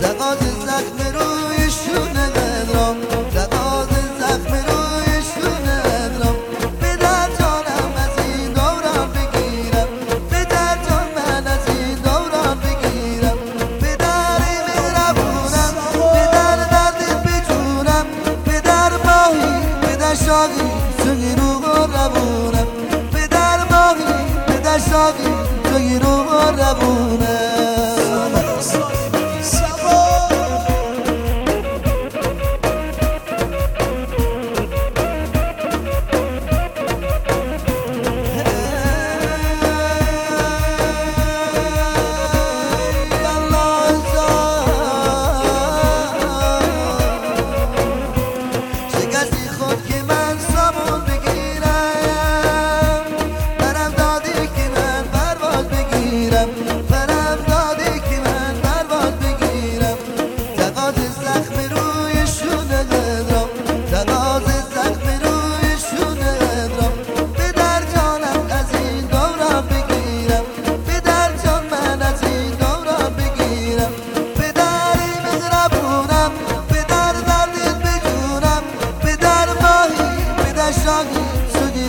تقاض زخم روی شونه ندرم، تقاض زخم روی شونه ندرم. پدر جانم از این دورم بگیرم، پدر جان من از این دورم بگیرم. پدری مهربونم، پدر دردت بجونم، پدر ماهی پدر شاقی توی رو روونم. پدر ماهی پدر شاقی توی رو روونم.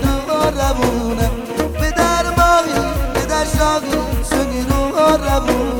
پدر ماهی پدر شاقی سنگی رو روونم.